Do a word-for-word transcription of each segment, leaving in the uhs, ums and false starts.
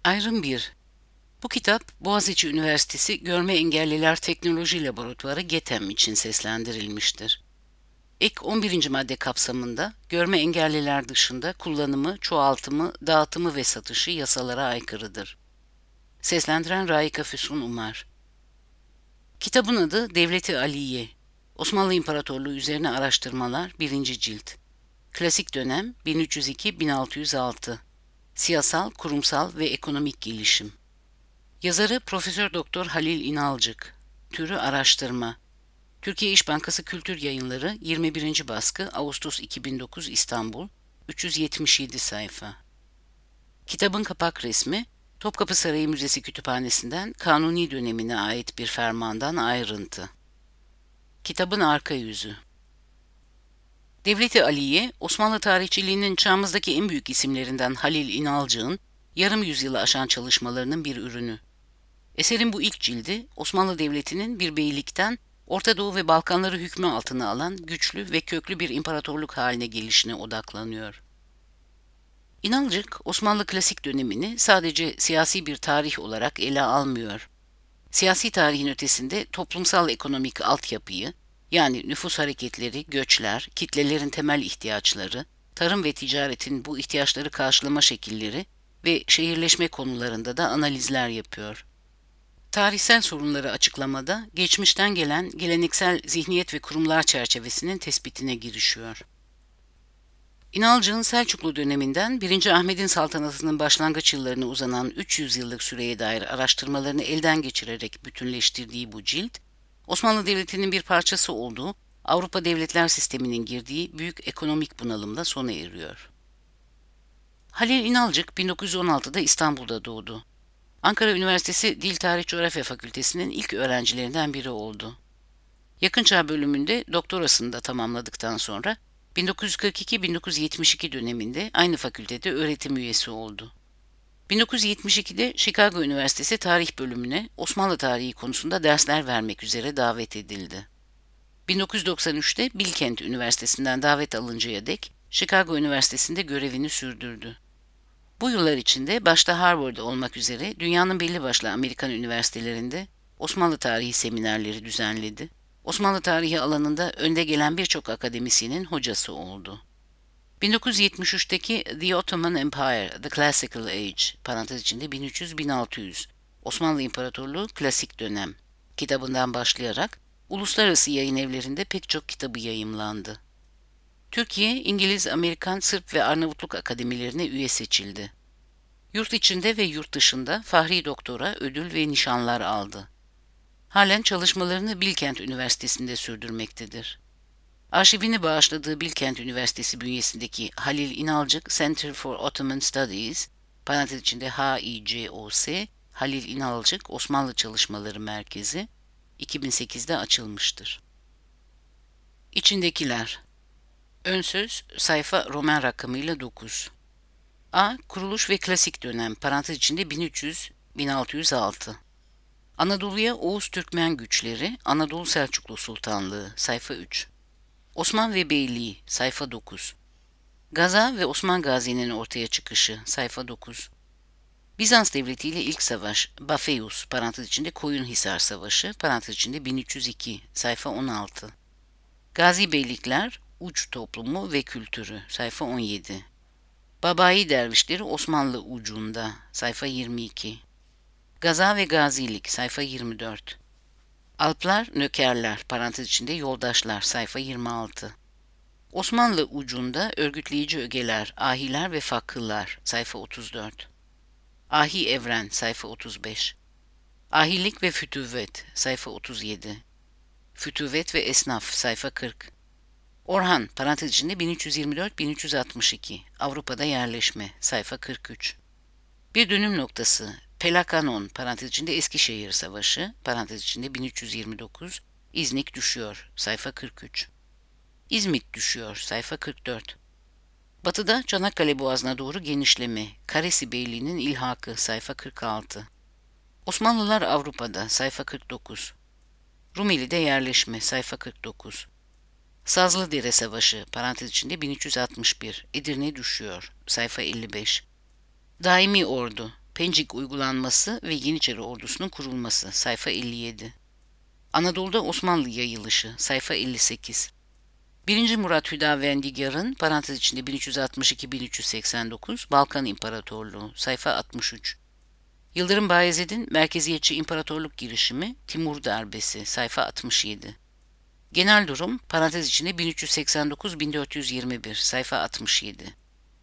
Ayrım bir. Bu kitap Boğaziçi Üniversitesi Görme Engelliler Teknoloji Laboratuvarı GETEM için seslendirilmiştir. Ek on birinci madde kapsamında görme engelliler dışında kullanımı, çoğaltımı, dağıtımı ve satışı yasalara aykırıdır. Seslendiren Raika Füsun Umar. Kitabın adı Devleti Aliye. Osmanlı İmparatorluğu üzerine araştırmalar birinci cilt. Klasik dönem bin üç yüz iki - bin altı yüz altı. Siyasal, kurumsal ve ekonomik gelişim. Yazarı Profesör Doktor Halil İnalcık. Türü araştırma. Türkiye İş Bankası Kültür Yayınları yirmi birinci baskı Ağustos iki bin dokuz İstanbul üç yüz yetmiş yedi sayfa. Kitabın kapak resmi Topkapı Sarayı Müzesi Kütüphanesi'nden Kanuni dönemine ait bir fermandan ayrıntı. Kitabın arka yüzü. Devleti Aliye, Osmanlı tarihçiliğinin çağımızdaki en büyük isimlerinden Halil İnalcık'ın yarım yüzyılı aşan çalışmalarının bir ürünü. Eserin bu ilk cildi, Osmanlı Devleti'nin bir beylikten Orta Doğu ve Balkanları hükmü altına alan güçlü ve köklü bir imparatorluk haline gelişine odaklanıyor. İnalcık, Osmanlı klasik dönemini sadece siyasi bir tarih olarak ele almıyor. Siyasi tarihin ötesinde toplumsal ekonomik altyapıyı, yani nüfus hareketleri, göçler, kitlelerin temel ihtiyaçları, tarım ve ticaretin bu ihtiyaçları karşılama şekilleri ve şehirleşme konularında da analizler yapıyor. Tarihsel sorunları açıklamada geçmişten gelen geleneksel zihniyet ve kurumlar çerçevesinin tespitine girişiyor. İnalcık'ın Selçuklu döneminden birinci. Ahmet'in saltanatının başlangıç yıllarına uzanan üç yüz yıllık süreye dair araştırmalarını elden geçirerek bütünleştirdiği bu cilt, Osmanlı Devleti'nin bir parçası olduğu Avrupa devletler sisteminin girdiği büyük ekonomik bunalımda sona eriyor. Halil İnalcık bin dokuz yüz on altıda İstanbul'da doğdu. Ankara Üniversitesi Dil Tarih Coğrafya Fakültesi'nin ilk öğrencilerinden biri oldu. Yakınçağ bölümünde doktorasını da tamamladıktan sonra bin dokuz yüz kırk iki - bin dokuz yüz yetmiş iki döneminde aynı fakültede öğretim üyesi oldu. bin dokuz yüz yetmiş ikide Chicago Üniversitesi Tarih Bölümüne Osmanlı tarihi konusunda dersler vermek üzere davet edildi. bin dokuz yüz doksan üçte Bilkent Üniversitesi'nden davet alıncaya dek Chicago Üniversitesi'nde görevini sürdürdü. Bu yıllar içinde başta Harvard olmak üzere dünyanın belli başlı Amerikan üniversitelerinde Osmanlı tarihi seminerleri düzenledi. Osmanlı tarihi alanında önde gelen birçok akademisyenin hocası oldu. bin dokuz yüz yetmiş üçteki The Ottoman Empire, The Classical Age, parantez içinde bin üç yüz - bin altı yüz, Osmanlı İmparatorluğu Klasik Dönem kitabından başlayarak uluslararası yayın evlerinde pek çok kitabı yayımlandı. Türkiye, İngiliz, Amerikan, Sırp ve Arnavutluk akademilerine üye seçildi. Yurt içinde ve yurt dışında Fahri Doktora, ödül ve nişanlar aldı. Halen çalışmalarını Bilkent Üniversitesi'nde sürdürmektedir. Arşivini bağışladığı Bilkent Üniversitesi bünyesindeki Halil İnalcık Center for Ottoman Studies, parantez içinde H İ C O S, Halil İnalcık Osmanlı Çalışmaları Merkezi, iki bin sekizde açılmıştır. İçindekiler. Ön söz, sayfa Roman rakamıyla dokuz. A. Kuruluş ve Klasik Dönem, parantez içinde bin üç yüz - bin altı yüz altı. Anadolu'ya Oğuz Türkmen güçleri, Anadolu Selçuklu Sultanlığı, sayfa üç. Osman ve Beyliği, sayfa dokuz. Gaza ve Osman Gazi'nin ortaya çıkışı, sayfa dokuz. Bizans Devleti ile ilk savaş, Bafeus, parantez içinde Koyunhisar Savaşı, parantez içinde bin üç yüz iki, sayfa on altı. Gazi Beylikler, Uç Toplumu ve Kültürü, sayfa on yedi. Babai Dervişleri Osmanlı Ucunda, sayfa yirmi iki. Gaza ve Gazilik, sayfa yirmi dört. Alplar, Nökerler, parantez içinde Yoldaşlar, sayfa yirmi altı. Osmanlı Ucunda Örgütleyici Ögeler, Ahiler ve Fakıhlar, sayfa otuz dört. Ahi Evren, sayfa otuz beş. Ahilik ve Fütüvvet, sayfa otuz yedi. Fütüvvet ve Esnaf, sayfa kırk. Orhan, parantez içinde bin üç yüz yirmi dört - bin üç yüz altmış iki, Avrupa'da yerleşme, sayfa kırk üç. Bir dönüm noktası, Pelakanon, parantez içinde Eskişehir Savaşı, parantez içinde bin üç yüz yirmi dokuz, İznik düşüyor, sayfa kırk üç. İzmit düşüyor, sayfa kırk dört. Batıda Çanakkale Boğazı'na doğru genişleme, Karesi Beyliği'nin ilhakı, sayfa kırk altı. Osmanlılar Avrupa'da, sayfa kırk dokuz. Rumeli'de yerleşme, sayfa kırk dokuz. Sazlıdere Savaşı, parantez içinde bin üç yüz altmış bir, Edirne düşüyor, sayfa elli beş. Daimi Ordu, Pencik uygulanması ve Yeniçeri ordusunun kurulması, sayfa elli yedi. Anadolu'da Osmanlı yayılışı, sayfa elli sekiz. birinci. Murat Hüdavendigar'ın parantez içinde bin üç yüz altmış iki bin üç yüz seksen dokuz Balkan İmparatorluğu, sayfa altmış üç. Yıldırım Bayezid'in merkeziyetçi imparatorluk girişimi, Timur darbesi, sayfa altmış yedi. Genel durum, parantez içinde bin üç yüz seksen dokuz bin dört yüz yirmi bir, sayfa altmış yedi.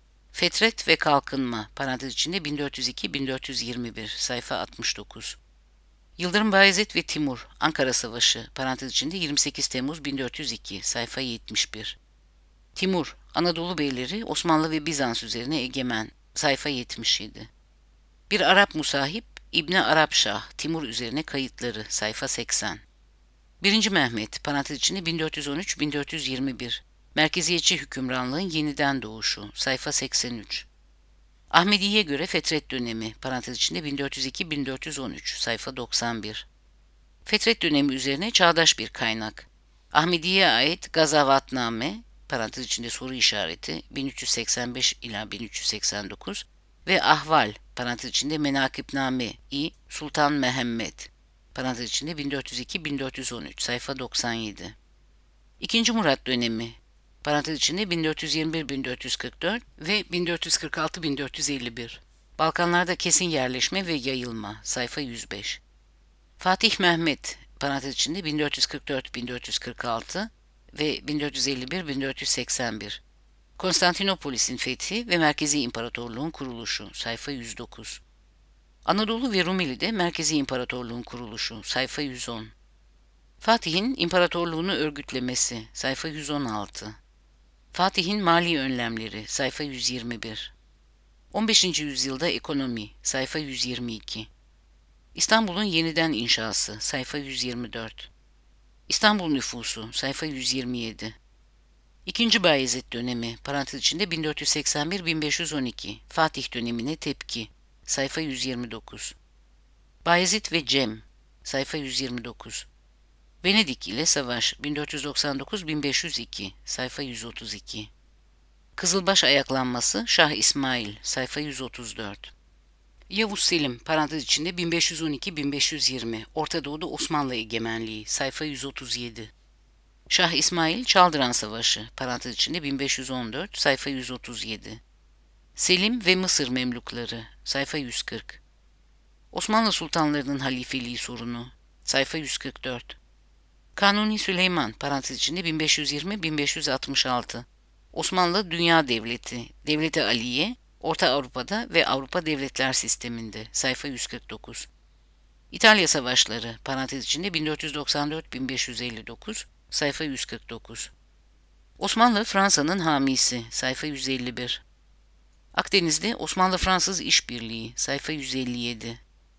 Fetret ve kalkınma, parantez içinde bin dört yüz iki bin dört yüz yirmi bir, sayfa altmış dokuz. Yıldırım Bayezid ve Timur, Ankara Savaşı, parantez içinde yirmi sekiz Temmuz bin dört yüz iki, sayfa yetmiş bir. Timur, Anadolu beyleri Osmanlı ve Bizans üzerine egemen, sayfa yetmiş yedi. Bir Arap musahip, İbni Arap Şah, Timur üzerine kayıtları, sayfa seksen. birinci. Mehmet, parantez içinde bin dört yüz on üç bin dört yüz yirmi bir, Merkeziyetçi hükümranlığın yeniden doğuşu, sayfa seksen üç. Ahmedi'ye göre Fetret dönemi, parantez içinde bin dört yüz iki bin dört yüz on üç, sayfa doksan bir. Fetret dönemi üzerine çağdaş bir kaynak. Ahmedi'ye ait Gazavatname, parantez içinde soru işareti, bin üç yüz seksen beş ila bin üç yüz seksen dokuz ve Ahval, parantez içinde Menakibname-i Sultan Mehmed, parantez içinde bin dört yüz iki bin dört yüz on üç, sayfa doksan yedi. İkinci. Murat dönemi, parantez içinde bin dört yüz yirmi bir bin dört yüz kırk dört ve bin dört yüz kırk altı bin dört yüz elli bir. Balkanlarda kesin yerleşme ve yayılma, sayfa yüz beş. Fatih Mehmet, parantez içinde bin dört yüz kırk dört bin dört yüz kırk altı ve bin dört yüz elli bir bin dört yüz seksen bir. Konstantinopolis'in fethi ve Merkezi İmparatorluğun kuruluşu, sayfa yüz dokuz. Anadolu ve Rumeli'de Merkezi İmparatorluğun kuruluşu, sayfa yüz on. Fatih'in imparatorluğunu örgütlemesi, sayfa yüz on altı. Fatih'in mali önlemleri, sayfa yüz yirmi bir. on beşinci yüzyılda ekonomi, sayfa yüz yirmi iki. İstanbul'un yeniden inşası, sayfa yüz yirmi dört. İstanbul nüfusu, sayfa yüz yirmi yedi. İkinci. Bayezid dönemi, parantez içinde bin dört yüz seksen bir bin beş yüz on iki, Fatih dönemine tepki, sayfa yüz yirmi dokuz. Bayezid ve Cem, sayfa yüz yirmi dokuz. Venedik ile savaş, bin dört yüz doksan dokuz bin beş yüz iki, sayfa yüz otuz iki. Kızılbaş ayaklanması, Şah İsmail, sayfa yüz otuz dört. Yavuz Selim, parantez içinde bin beş yüz on iki bin beş yüz yirmi, Orta Doğu'da Osmanlı egemenliği, sayfa yüz otuz yedi. Şah İsmail, Çaldıran Savaşı, parantez içinde bin beş yüz on dört, sayfa yüz otuz yedi. Selim ve Mısır Memlukları, sayfa yüz kırk. Osmanlı sultanlarının halifeliği sorunu, sayfa yüz kırk dört. Kanuni Süleyman, parantez içinde bin beş yüz yirmi bin beş yüz altmış altı. Osmanlı Dünya Devleti, Devleti Aliye, Orta Avrupa'da ve Avrupa Devletler Sistemi'nde, sayfa yüz kırk dokuz. İtalya Savaşları, parantez içinde bin dört yüz doksan dört bin beş yüz elli dokuz, sayfa yüz kırk dokuz. Osmanlı Fransa'nın hamisi, sayfa yüz elli bir. Akdeniz'de Osmanlı-Fransız İşbirliği, sayfa yüz elli yedi.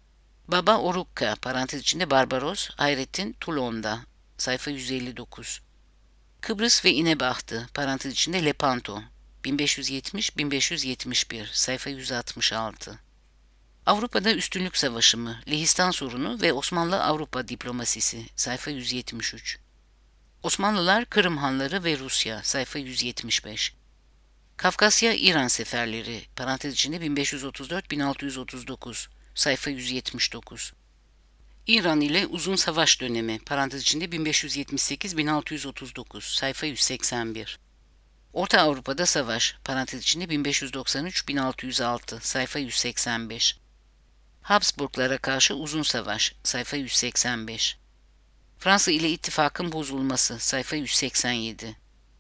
Baba Orukka, parantez içinde Barbaros, Hayrettin Toulon'da, sayfa yüz elli dokuz. Kıbrıs ve İnebahtı, parantez içinde Lepanto, bin beş yüz yetmiş bin beş yüz yetmiş bir, sayfa yüz altmış altı. Avrupa'da Üstünlük Savaşı mı, Lehistan sorunu ve Osmanlı-Avrupa diplomasisi, sayfa yüz yetmiş üç. Osmanlılar, Kırım Hanları ve Rusya, sayfa yüz yetmiş beş. Kafkasya-İran seferleri, parantez içinde bin beş yüz otuz dört bin altı yüz otuz dokuz, sayfa yüz yetmiş dokuz. İran ile Uzun Savaş dönemi, parantez içinde bin beş yüz yetmiş sekiz bin altı yüz otuz dokuz, sayfa yüz seksen bir. Orta Avrupa'da Savaş, parantez içinde bin beş yüz doksan üç bin altı yüz altı, sayfa yüz seksen beş. Habsburglara karşı Uzun Savaş, sayfa yüz seksen beş. Fransa ile ittifakın bozulması, sayfa yüz seksen yedi.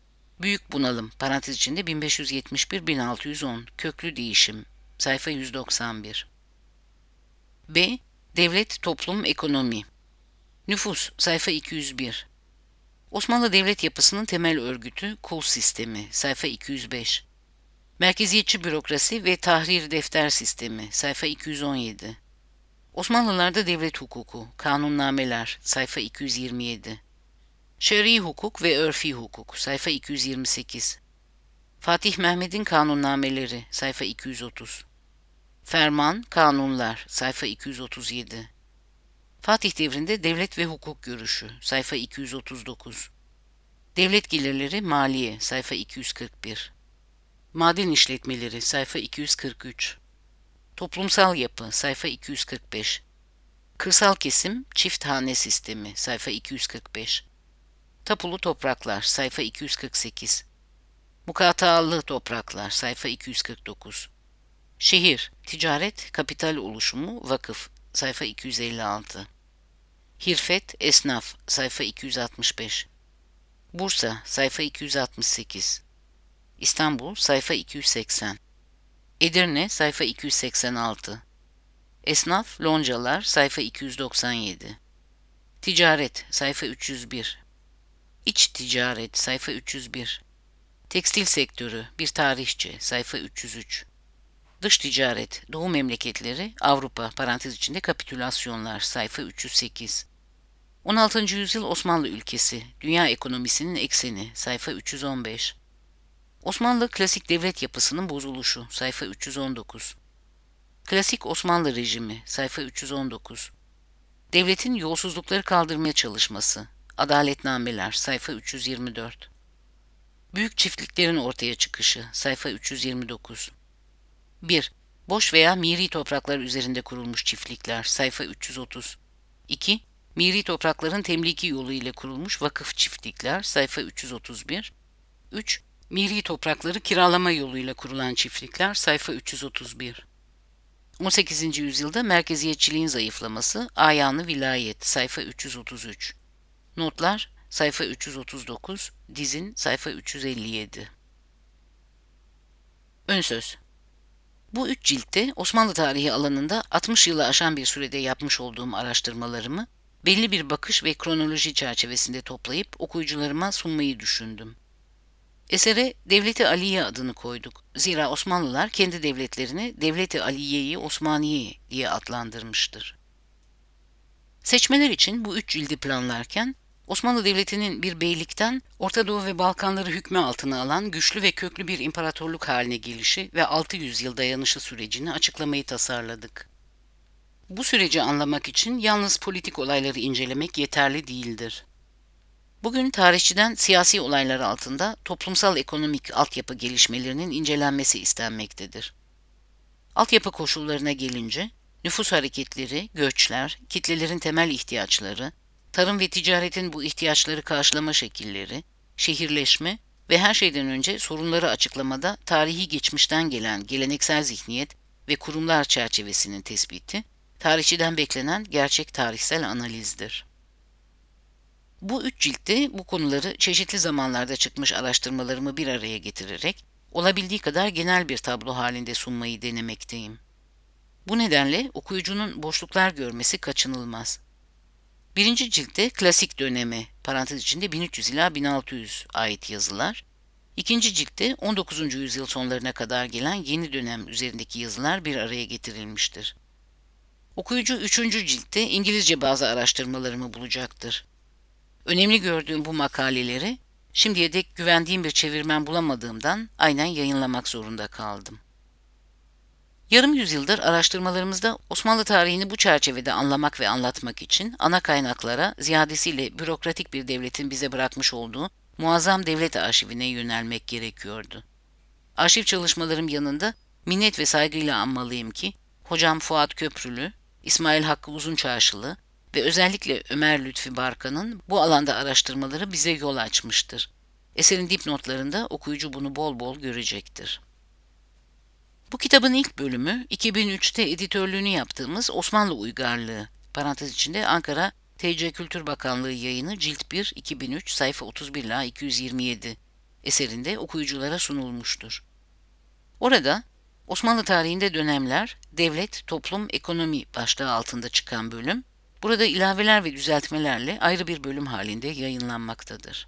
Büyük bunalım, parantez içinde bin beş yüz yetmiş bir bin altı yüz on, köklü değişim, sayfa yüz doksan bir. B. Devlet, toplum, ekonomi. Nüfus, sayfa iki yüz bir. Osmanlı devlet yapısının temel örgütü, kul sistemi, sayfa iki yüz beş. Merkeziyetçi bürokrasi ve tahrir defter sistemi, sayfa iki yüz on yedi. Osmanlılarda devlet hukuku, kanunnameler, sayfa iki yüz yirmi yedi. Şer'i hukuk ve örfi hukuk, sayfa iki yüz yirmi sekiz. Fatih Mehmet'in kanunnameleri, sayfa iki yüz otuz. Ferman, kanunlar, sayfa iki yüz otuz yedi. Fatih devrinde devlet ve hukuk görüşü, sayfa iki yüz otuz dokuz. Devlet gelirleri, maliye, sayfa iki yüz kırk bir. Maden işletmeleri, sayfa iki yüz kırk üç. Toplumsal yapı, sayfa iki yüz kırk beş. Kırsal kesim, çift hane sistemi, sayfa iki yüz kırk beş. Tapulu topraklar, sayfa iki yüz kırk sekiz. Mukatalı topraklar, sayfa iki yüz kırk dokuz. Şehir, ticaret, kapital oluşumu, vakıf, sayfa iki yüz elli altı. Hirfet, esnaf, sayfa iki yüz altmış beş. Bursa, sayfa iki yüz altmış sekiz. İstanbul, sayfa iki yüz seksen. Edirne, sayfa iki yüz seksen altı. Esnaf, loncalar, sayfa iki yüz doksan yedi. Ticaret, sayfa üç yüz bir. İç ticaret, sayfa üç yüz bir. Tekstil sektörü, bir tarihçi, sayfa üç yüz üç. Dış ticaret, Doğu memleketleri, Avrupa, parantez içinde kapitülasyonlar, sayfa üç yüz sekiz. on altıncı yüzyıl Osmanlı ülkesi, dünya ekonomisinin ekseni, sayfa üç yüz on beş. Osmanlı klasik devlet yapısının bozuluşu, sayfa üç yüz on dokuz. Klasik Osmanlı rejimi, sayfa üç yüz on dokuz. Devletin yolsuzlukları kaldırmaya çalışması, adaletnameler, sayfa üç yüz yirmi dört. Büyük çiftliklerin ortaya çıkışı, sayfa üç yüz yirmi dokuz. bir. Boş veya miri topraklar üzerinde kurulmuş çiftlikler, sayfa üç yüz otuz. iki. Miri toprakların temliki yolu ile kurulmuş vakıf çiftlikler, sayfa üç yüz otuz bir. üç. Miri toprakları kiralama yoluyla kurulan çiftlikler, sayfa üç yüz otuz bir. on sekizinci yüzyılda merkeziyetçiliğin zayıflaması, ayağını vilayet, sayfa üç yüz otuz üç. Notlar, sayfa üç yüz otuz dokuz, dizin, sayfa üç yüz elli yedi. Önsöz. Bu üç ciltte Osmanlı tarihi alanında altmış yılı aşan bir sürede yapmış olduğum araştırmalarımı belli bir bakış ve kronoloji çerçevesinde toplayıp okuyucularıma sunmayı düşündüm. Esere Devleti Aliye adını koyduk. Zira Osmanlılar kendi devletlerini Devleti Aliye-i Osmaniye diye adlandırmıştır. Seçmeler için bu üç cildi planlarken Osmanlı Devleti'nin bir beylikten Orta Doğu ve Balkanları hükmü altına alan güçlü ve köklü bir imparatorluk haline gelişi ve altı yüz yıl dayanışı sürecini açıklamayı tasarladık. Bu süreci anlamak için yalnız politik olayları incelemek yeterli değildir. Bugün tarihçiden siyasi olaylar altında toplumsal ekonomik altyapı gelişmelerinin incelenmesi istenmektedir. Altyapı koşullarına gelince, nüfus hareketleri, göçler, kitlelerin temel ihtiyaçları, tarım ve ticaretin bu ihtiyaçları karşılama şekilleri, şehirleşme ve her şeyden önce sorunları açıklamada tarihi geçmişten gelen geleneksel zihniyet ve kurumlar çerçevesinin tespiti, tarihçiden beklenen gerçek tarihsel analizdir. Bu üç ciltte bu konuları çeşitli zamanlarda çıkmış araştırmalarımı bir araya getirerek olabildiği kadar genel bir tablo halinde sunmayı denemekteyim. Bu nedenle okuyucunun boşluklar görmesi kaçınılmaz. Birinci ciltte klasik döneme, parantez içinde bin üç yüz ila bin altı yüz ait yazılar, ikinci ciltte on dokuzuncu yüzyıl sonlarına kadar gelen yeni dönem üzerindeki yazılar bir araya getirilmiştir. Okuyucu üçüncü ciltte İngilizce bazı araştırmalarımı bulacaktır. Önemli gördüğüm bu makaleleri şimdiye dek güvendiğim bir çevirmen bulamadığımdan aynen yayınlamak zorunda kaldım. Yarım yüzyıldır araştırmalarımızda Osmanlı tarihini bu çerçevede anlamak ve anlatmak için ana kaynaklara ziyadesiyle bürokratik bir devletin bize bırakmış olduğu muazzam devlet arşivine yönelmek gerekiyordu. Arşiv çalışmalarım yanında minnet ve saygıyla anmalıyım ki hocam Fuat Köprülü, İsmail Hakkı Uzunçarşılı ve özellikle Ömer Lütfi Barkan'ın bu alanda araştırmaları bize yol açmıştır. Eserin dipnotlarında okuyucu bunu bol bol görecektir. Bu kitabın ilk bölümü iki bin üçte editörlüğünü yaptığımız Osmanlı Uygarlığı, parantez içinde Ankara T C Kültür Bakanlığı yayını cilt bir iki bin üç sayfa otuz bir ila iki yüz yirmi yedi eserinde okuyuculara sunulmuştur. Orada Osmanlı tarihinde dönemler, devlet, toplum, ekonomi başlığı altında çıkan bölüm, burada ilaveler ve düzeltmelerle ayrı bir bölüm halinde yayınlanmaktadır.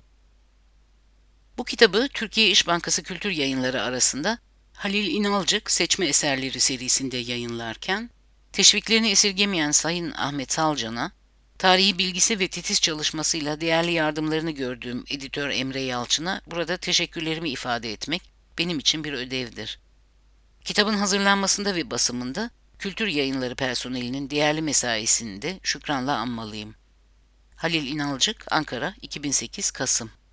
Bu kitabı Türkiye İş Bankası Kültür Yayınları arasında Halil İnalcık Seçme Eserleri serisinde yayınlarken, teşviklerini esirgemeyen Sayın Ahmet Salcan'a, tarihi bilgisi ve titiz çalışmasıyla değerli yardımlarını gördüğüm editör Emre Yalçın'a burada teşekkürlerimi ifade etmek benim için bir ödevdir. Kitabın hazırlanmasında ve basımında Kültür Yayınları personelinin değerli mesaisini de şükranla anmalıyım. Halil İnalcık, Ankara, iki bin sekiz Kasım.